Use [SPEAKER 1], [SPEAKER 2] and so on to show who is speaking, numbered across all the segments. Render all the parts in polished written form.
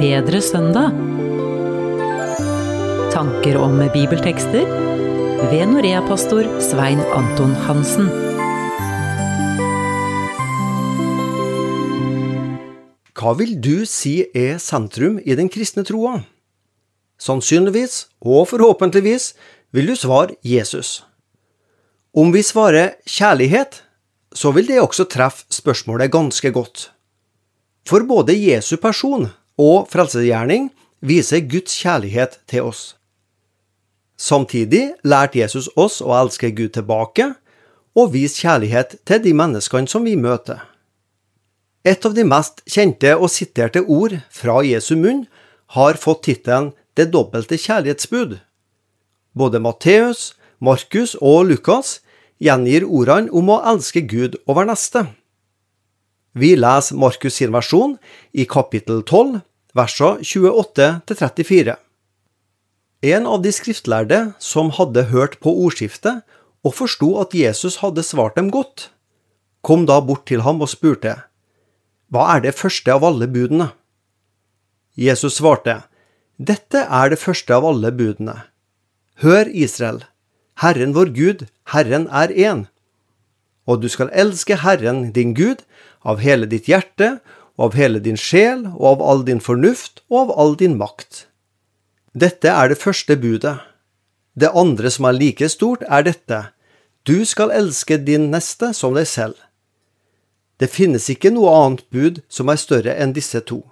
[SPEAKER 1] bedre søndag. Tanker om bibeltekster ved Norea-pastor Svein Anton Hansen.
[SPEAKER 2] Hva vil du si sentrum i den kristne troa? Sannsynligvis, og forhåpentligvis, vil du svare Jesus. Om vi svarer kjærlighet, så vil det også treffe spørsmålet ganske godt. For både Jesu person og frelsesgjerning viser Guds kjærlighet til oss. Samtidig lærte Jesus oss å elske Gud tilbake, og vise kjærlighet til de menneskene som vi møter. Et av de mest kjente og siterte ord fra Jesu munn har fått tittelen «Det dobbelte kjærlighetsbud». Både Matteus, Markus og Lukas gjengir ordene om å elske Gud over neste. Vi leser Markus sin versjon i kapittel 12, versene 28-34. En av de skriftlærde som hadde hørt på ordskiftet og forstod at Jesus hadde svart dem godt, kom da bort til ham og spurte: «Hva det første av alle budene?» Jesus svarte: «Dette det første av alle budene. Hør, Israel, Herren vår Gud, Herren én. Og du skal elske Herren din Gud av hele ditt hjerte, og av hele din sjel, og av all din fornuft, og av all din makt. Dette det første budet. Det andre som like stort dette: Du skal elske din neste som deg selv. Det finnes ikke noe annet bud som større enn disse to.»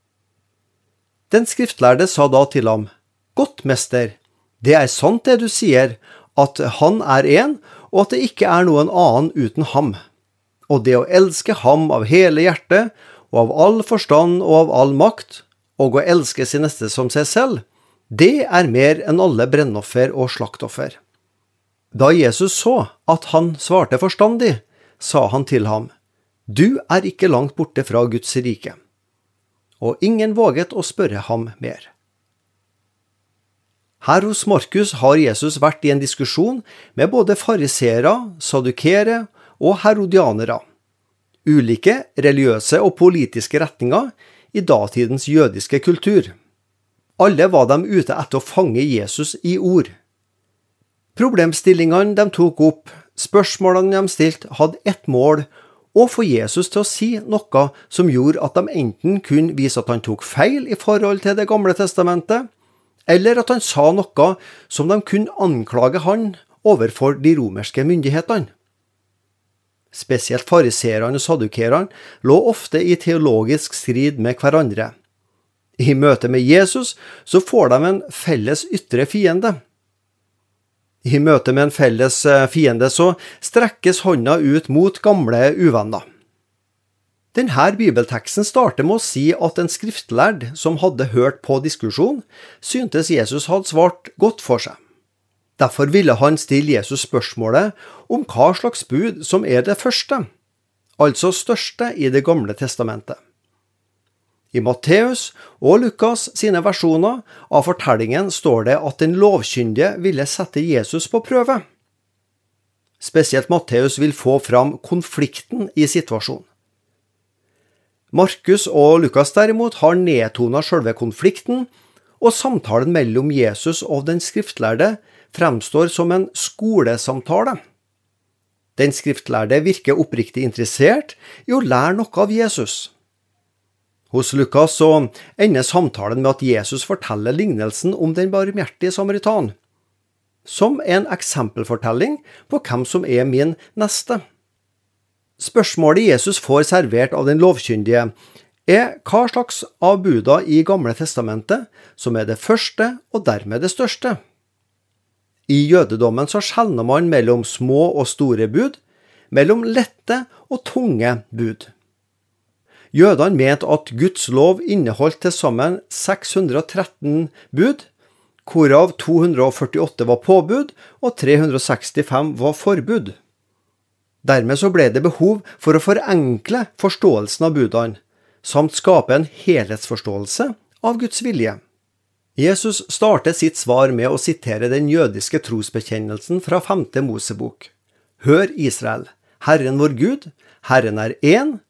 [SPEAKER 2] Den skriftlærde sa da til ham: «Godt, mester, det sant det du sier, at han én, og at det ikke noen annen uten ham. Og det å elske ham av hele hjertet, og av all forstand og av all makt, og å elske sin neste som seg selv, det mer enn alle brennoffer og slaktoffer.» Da Jesus så at han svarte forstandig, sa han til ham: «Du ikke langt borte fra Guds rike.» Og ingen våget å spørre ham mer. Her hos Markus har Jesus vært i en diskusjon med både farisere, sadukere og herodianere, ulike religiøse og politiske retninger i datidens jødiske kultur. Alle var de ute etter å fange Jesus i ord. Problemstillingene de tok opp, spørsmålene de stilte, hadde ett mål: å få Jesus til å si noe som gjorde at de enten kunne vise at han tok feil i forhold til Det gamle testamentet, eller at han sa noe som de kunne anklage han overfor de romerske myndighetene. Spesielt fariserene og sadukerene lå ofte i teologisk strid med hverandre. I møte med Jesus så får de en felles ytre fiende. I møte med en felles fiende så strekkes hånda ut mot gamle uvenner. Denne bibelteksten starter med å si at en skriftlærd som hadde hørt på diskusjon, syntes Jesus hadde svart godt for seg. Derfor ville han stille Jesus spørsmålet om hva slags bud som det første, altså største i Det gamle testamentet. I Matteus og Lukas sine versjoner av fortellingen står det at den lovkyndige ville sette Jesus på prøve. Spesielt Matteus vil få fram konflikten i situasjonen. Markus og Lukas derimot har nedtonet selve konflikten, og samtalen mellom Jesus og den skriftlærde fremstår som en skolesamtale. Den skriftlærde virker oppriktig interessert i å lære noe av Jesus. Hos Lukas så ender samtalen med at Jesus forteller lignelsen om den barmhjertige samaritan, som en eksempelfortelling på hvem som min neste. Spørsmålet Jesus får servert av den lovkyndige hva slags av buda i Gamle testamentet som det første og dermed det største. I jødedommen så skjelner man mellom små og store bud, mellom lette og tunge bud. Jødene mente at Guds lov inneholdt til sammen 613 bud, hvorav 248 var påbud og 365 var forbud. Dermed så ble det behov for å forenkle forståelsen av budene, samt skape en helhetsforståelse av Guds vilje. Jesus starter sitt svar med å sitere den jødiske trosbekjennelsen fra 5. Mosebok. Hør, Israel, Herren vår Gud, Herren én,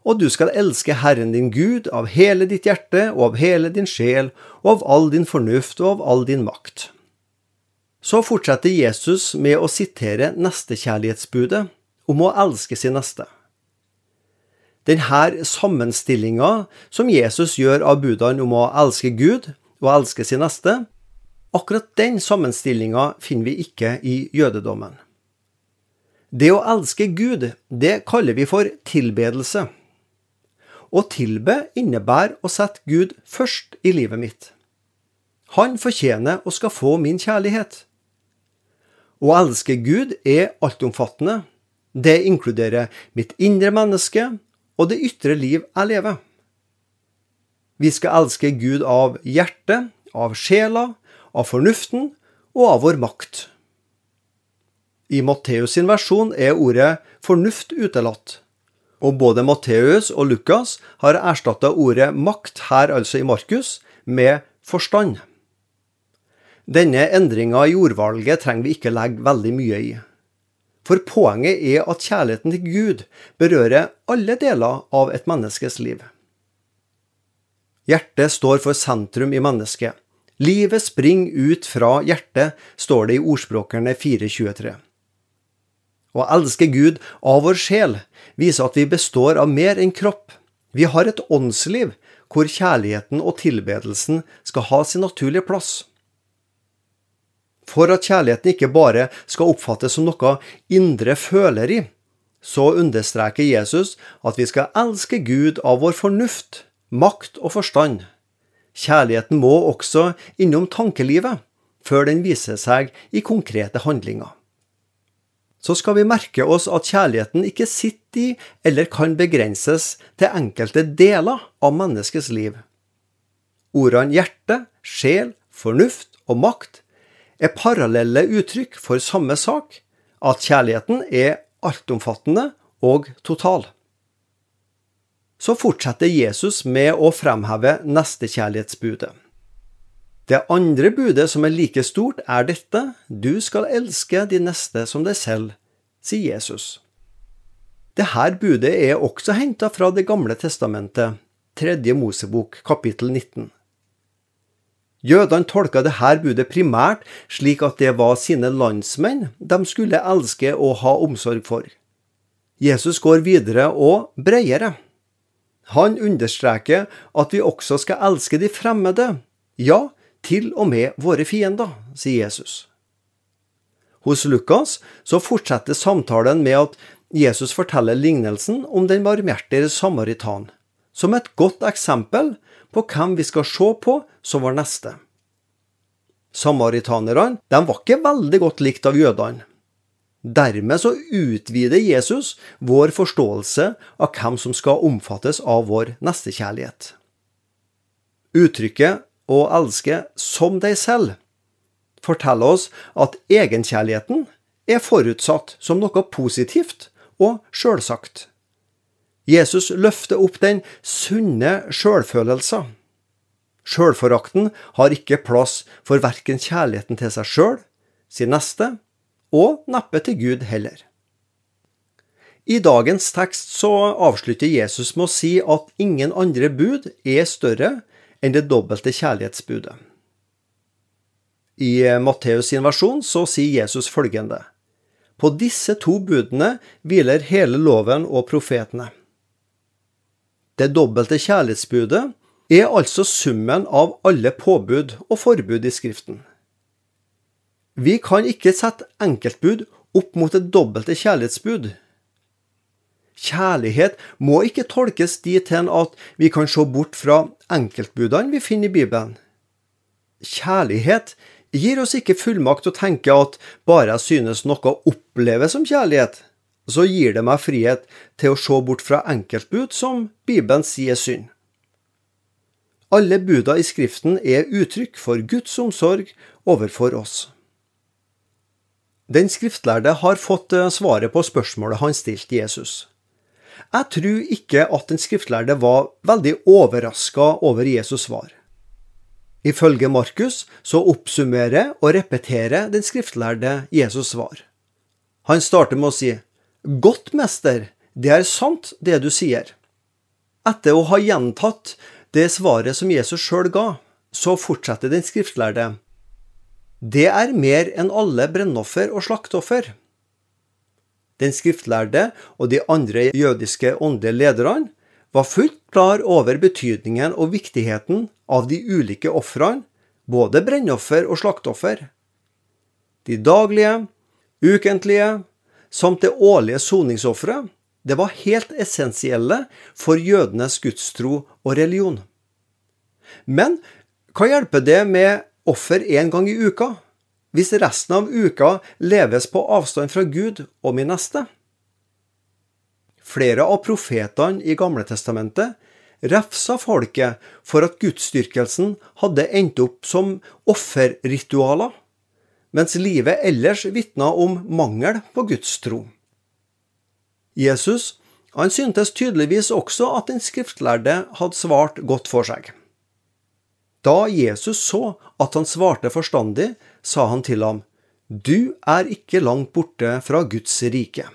[SPEAKER 2] og du skal elske Herren din Gud av hele ditt hjerte og av hele din sjel og av all din fornuft og av all din makt. Så fortsetter Jesus med å sitere nestekjærlighetsbudet om å elske sin neste. Denne sammenstillingen som Jesus gjør av budene om å elske Gud og elske sin neste, akkurat den sammenstillingen finner vi ikke i jødedommen. Det å elske Gud, det kaller vi for tilbedelse. Å tilbe innebærer å sette Gud først i livet mitt. Han fortjener og skal få min kjærlighet. Å elske Gud er altomfattende. Det inkluderer mitt indre menneske og det ytre liv jeg lever. Vi skal elske Gud av hjertet, av sjela, av fornuften og av vår makt. I Matteus sin versjon er ordet fornuft utelatt, og både Matteus og Lukas har erstattet ordet makt her altså i Markus med forstand. Denne endringen i ordvalget trenger vi ikke legge veldig mye i. For poenget er at kjærligheten til Gud berører alle deler av et menneskes liv. Hjertet står for sentrum i mennesket. Livet springer ut fra hjertet, står det i ordspråkerne 4.23. Å elske Gud av vår sjel viser at vi består av mer enn kropp. Vi har et åndsliv hvor kjærligheten og tilbedelsen skal ha sin naturlige plass. For at kjærligheten ikke bare skal oppfattes som noe indre føleri, så understreker Jesus at vi skal elske Gud av vår fornuft, makt og forstand. Kjærligheten må også innom tankelivet, før den viser seg i konkrete handlinger. Så skal vi merke oss at kjærligheten ikke sitter i eller kan begrenses til enkelte deler av menneskets liv. Ordene hjerte, sjel, fornuft og makt er parallelle uttrykk for samme sak, at kjærligheten er altomfattende og total. Så fortsetter Jesus med å fremheve nestekjærlighetsbudet. Det andre budet som er like stort er dette: du skal elske din neste som deg selv, sier Jesus. Dette budet er også hentet fra Det gamle testamentet, 3. Mosebok, kapittel 19. Jødene tolket dette budet primært slik at det var sine landsmenn de skulle elske og ha omsorg for. Jesus går videre og bredere. Han understreker at vi også skal elske de fremmede, ja, til og med våre fiender, sier Jesus. Hos Lukas så fortsetter samtalen med at Jesus forteller lignelsen om den barmhjertige samaritan, som et godt eksempel på hvem vi skal se på som vår neste. Samaritanerne, de var ikke veldig godt likt av jødene. Dermed så utvider Jesus vår forståelse av hvem som skal omfattes av vår nestekjærlighet. Uttrykket «å elske som deg selv» forteller oss at egenkjærligheten er forutsatt som noe positivt og selvsagt. Jesus løfter opp den sunne selvfølelsen. Selvforakten har ikke plass for hverken kjærligheten til seg selv, sin neste, og neppe til Gud heller. I dagens tekst så avslutter Jesus med å si at ingen andre bud er større enn det dobbelte kjærlighetsbudet. I Matteus sin versjon så sier Jesus følgende: på disse 2 budene hviler hele loven og profetene. Det dobbelte kjærlighetsbudet er altså summen av alle påbud og forbud i Skriften. Vi kan ikke sette enkeltbud opp mot det dobbelte kjærlighetsbud. Kjærlighet må ikke tolkes dit hen at vi kan se bort fra enkeltbudene vi finner i Bibelen. Kjærlighet gir oss ikke fullmakt å tenke at bare jeg synes noe oppleves som kjærlighet, så gir det meg frihet til å se bort fra enkeltbud som Bibelen sier synd. Alle buda i Skriften er uttrykk for Guds omsorg overfor oss. Den skriftlærde har fått svaret på spørsmålet han stilte Jesus. Jeg tror ikke at den skriftlærde var veldig overrasket over Jesus svar. Ifølge Markus så oppsummerer og repeterer den skriftlærde Jesus svar. Han starter med å si: «Godt, mester, det er sant det du sier.» Etter å ha gjentatt det svaret som Jesus selv ga, så fortsetter den skriftlærde. Det mer enn alle brennoffer og slaktoffer. Den skriftlærde og de andre jødiske åndelige lederne var fullt klar over betydningen og viktigheten av de ulike ofrene, både brennoffer og slaktoffer. De daglige, ukentlige, samt det årlige soningsofferet, det var helt essensielle for jødenes gudstro og religion. Men hva hjelper det med offer en gang i uka, hvis resten av uka leves på avstand fra Gud og min neste? Flere av profetene i Gamle Testamentet refsa folket for at gudsdyrkelsen hadde endt opp som offerritualer, mens livet ellers vitnet om mangel på gudstro. Jesus, han syntes tydeligvis også at den skriftlærde hadde svart godt for seg. Da Jesus så at han svarte forstandig, sa han til ham, «Du ikke langt borte fra Guds rike.»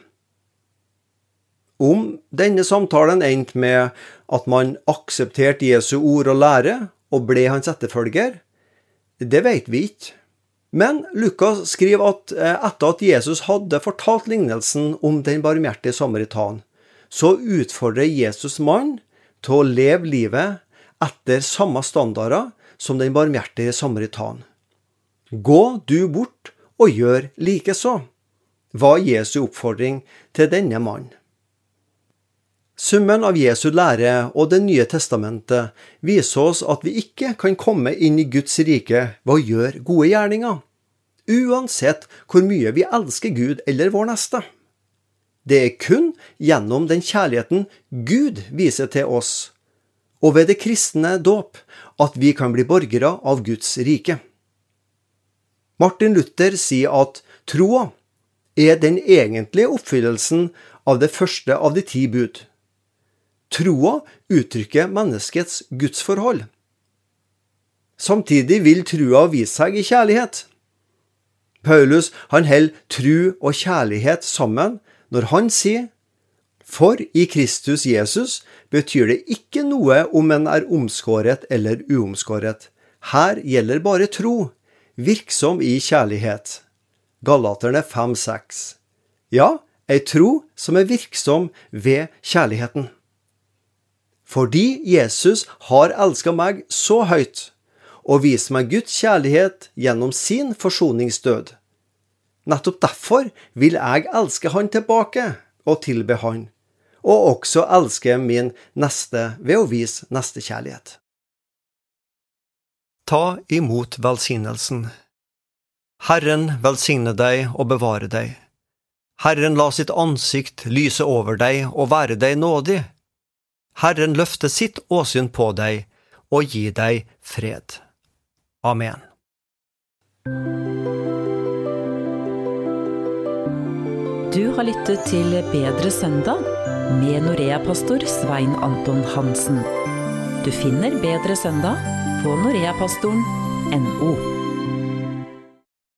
[SPEAKER 2] Om denne samtalen endte med at man aksepterte Jesu ord og lære og ble hans etterfølger, det vet vi ikke. Men Lukas skriver at etter at Jesus hadde fortalt lignelsen om den barmhjertige samaritan, så utfordrer Jesus mannen til å leve livet etter samme standarder som den barmhjertige samaritan. Gå du bort og gjør likeså, var Jesu oppfordring til denne mannen. Summen av Jesu lære og Det nye testamentet viser oss at vi ikke kan komme inn i Guds rike ved å gjøre gode gjerninger, uansett hvor mye vi elsker Gud eller vår neste. Det kun gjennom den kjærligheten Gud viser til oss, og ved det kristne dåp, at vi kan bli borgere av Guds rike. Martin Luther sier at troa den egentlige oppfyllelsen av det første av de 10 bud. Troa uttrykker menneskets gudsforhold. Samtidig vil troa vise seg i kjærlighet. Paulus han holder tro og kjærlighet sammen når han sier, for i Kristus Jesus betyr det ikke noe om en omskåret eller uomskåret. Her gjelder bare tro, virksom i kjærlighet. Galaterne 5:6. Ja, ei tro som virksom ved kjærligheten. Fordi Jesus har elsket meg så høyt, og vist meg Guds kjærlighet gjennom sin forsoningsdød. Nettopp derfor vil jeg elske han tilbake og tilbe han, og også elske min neste ved å vise nestekjærlighet. Ta imot velsignelsen. Herren velsigne deg og bevare deg. Herren la sitt ansikt lyse over deg og være deg nådig. Herren løfte sitt åsyn på deg og gi deg fred. Amen.
[SPEAKER 1] Du har lyttet til Bedre søndag med Norea-pastor Svein Anton Hansen. Du finner Bedre søndag på noreapastoren.no.